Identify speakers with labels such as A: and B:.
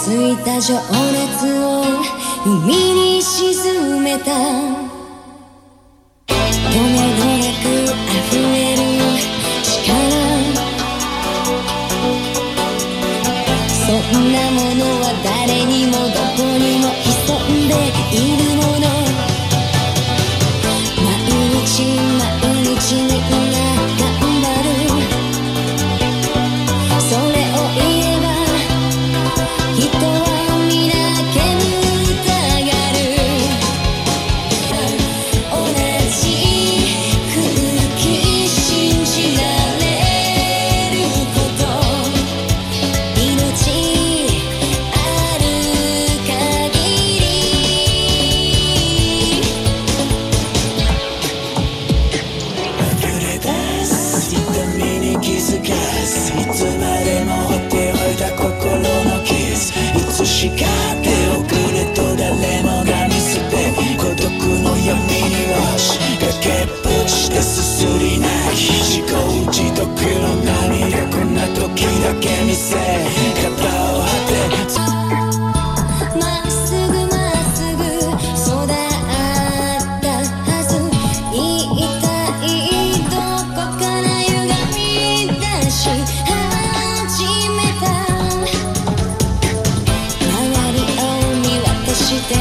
A: ついた情熱を海に沈めた。とめどなく溢れる力、そんなものは誰にもどこにも潜んでいるもの。毎日毎日みんな頑張る、それを言えば人は皆煙たがる。同じ空気信じられること、命ある限り
B: 溢れ出す痛みに気づかず、いつまでも放っておいた心のキス、いつしか手遅れと誰もが見捨て、孤独の闇に押し崖っぷちですすり泣き、自業自得の涙、こんな時だけ見せ肩を張って
A: まっすぐまっすぐ育ったはず。一体どこから歪み出し始めた。周りを見渡して